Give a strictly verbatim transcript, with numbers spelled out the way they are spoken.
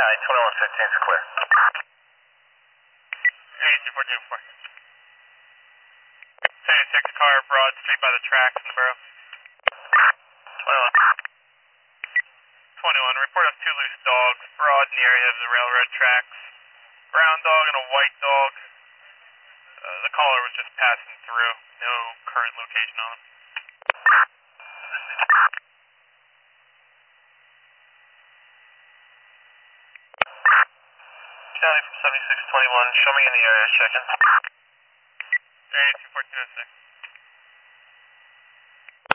twenty-one fifteen is clear. eighty-two fourteen four. seventy-six car, Broad Street by the tracks in the borough. twenty-one. twenty-one, report of two loose dogs, Broad in the area of the railroad tracks. Brown dog and a white dog. Uh, the caller was just passing through. No current location on them. County from seventy-six twenty-one, show me in the area, checking. eighty-two fourteen oh six.